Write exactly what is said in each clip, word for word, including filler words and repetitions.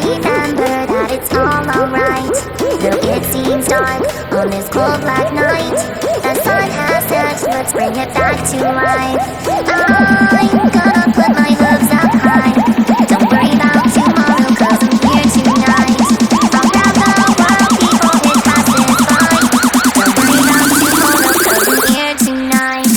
remember that it's all alright. Though it seems dark on this cold black night, the sun has set, let's bring it back to life. I'm gonna put my hooves up high. Don't worry about tomorrow, cause I'm here tonight. I'll grab the world before it passes by. Don't worry about tomorrow, cause I'm here tonight.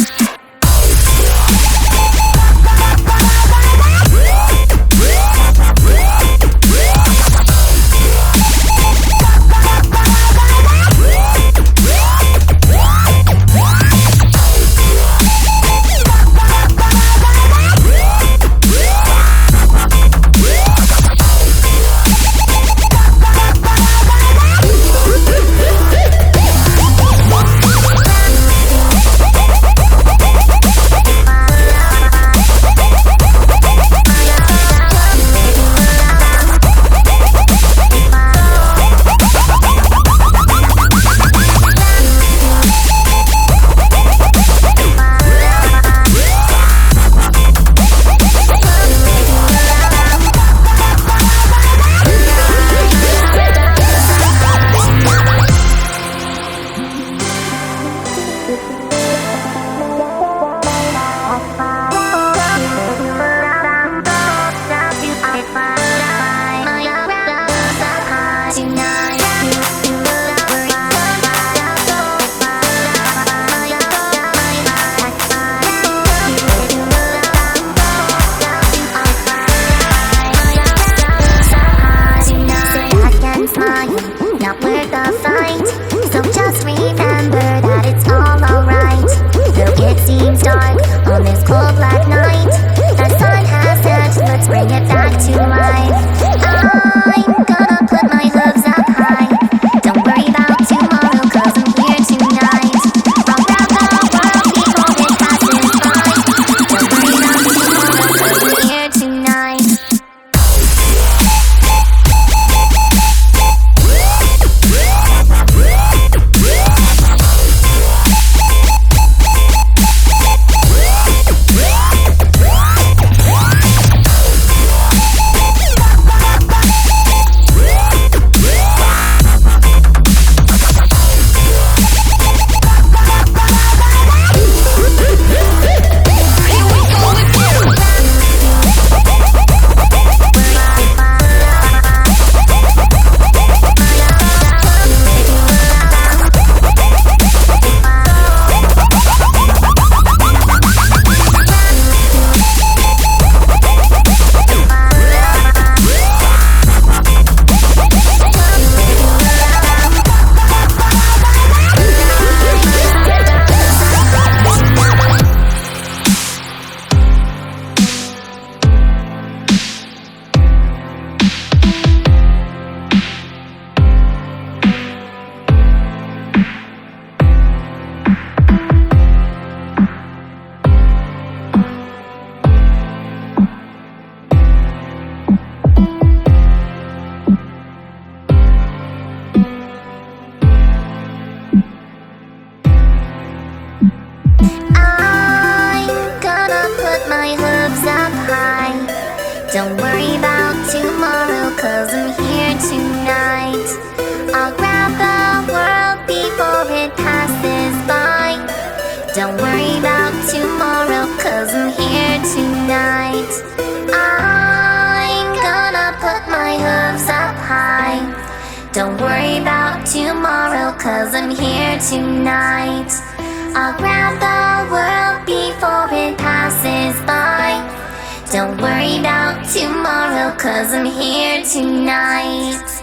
Not worth the fight, so just remember that it's all alright. Though it seems dark on this cold black night, the sun has set, let's bring it back to life. I'm gonna put my hooves up high. Don't worry about tomorrow, cause I'm here tonight. I'll grab the world before it passes by. Don't worry about tomorrow, cause I'm here tonight. Don't worry about tomorrow, cause I'm here tonight. I'll grab the world before it passes by. Don't worry about tomorrow, cause I'm here tonight. I'm gonna put my hooves up high. Don't worry about tomorrow, cause I'm here tonight. I'll grab the world before it passes by. Don't worry about tomorrow, cause I'm here tonight.